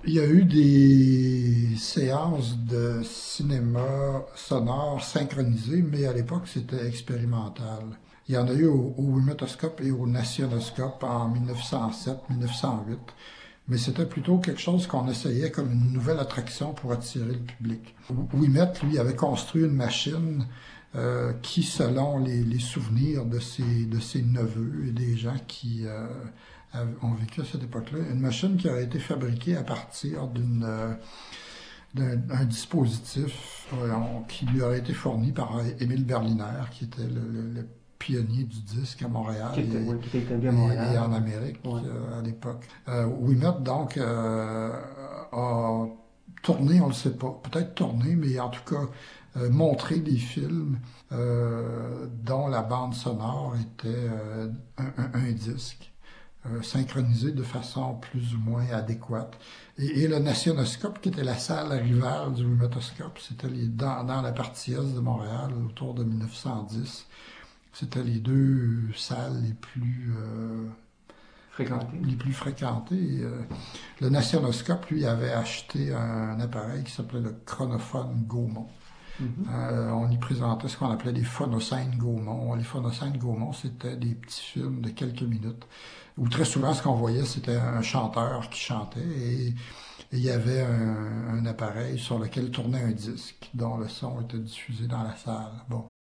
Il y a eu des séances de cinéma sonore synchronisées, mais à l'époque, c'était expérimental. Il y en a eu au Wimatoscope et au Nationoscope en 1907-1908, mais c'était plutôt quelque chose qu'on essayait comme une nouvelle attraction pour attirer le public. Ouimet, lui, avait construit une machine qui, selon les souvenirs de ses neveux et des gens qui ont vécu à cette époque-là, une machine qui aurait été fabriquée à partir d'un dispositif qui lui aurait été fourni par Émile Berliner, qui était le pionnier du disque à Montréal Oui, qui était établi à et Montréal. en Amérique Ouais. à l'époque. Wimet, donc, a tourné, on ne le sait pas, peut-être tourné, mais en tout cas, montré des films dont la bande sonore était un disque synchronisé de façon plus ou moins adéquate. Et le Nationoscope, qui était la salle rivale du Wimatoscope, c'était dans la partie est de Montréal, autour de 1910. C'était les deux salles Fréquenté. les plus fréquentées. Le Nationoscope, lui, avait acheté un appareil qui s'appelait le Chronophone Gaumont. Mhm. On y présentait ce qu'on appelait des phonocènes Gaumont. Les phonocènes Gaumont, c'était des petits films de quelques minutes où très souvent, ce qu'on voyait, c'était un chanteur qui chantait et il y avait un appareil sur lequel tournait un disque dont le son était diffusé dans la salle. Bon.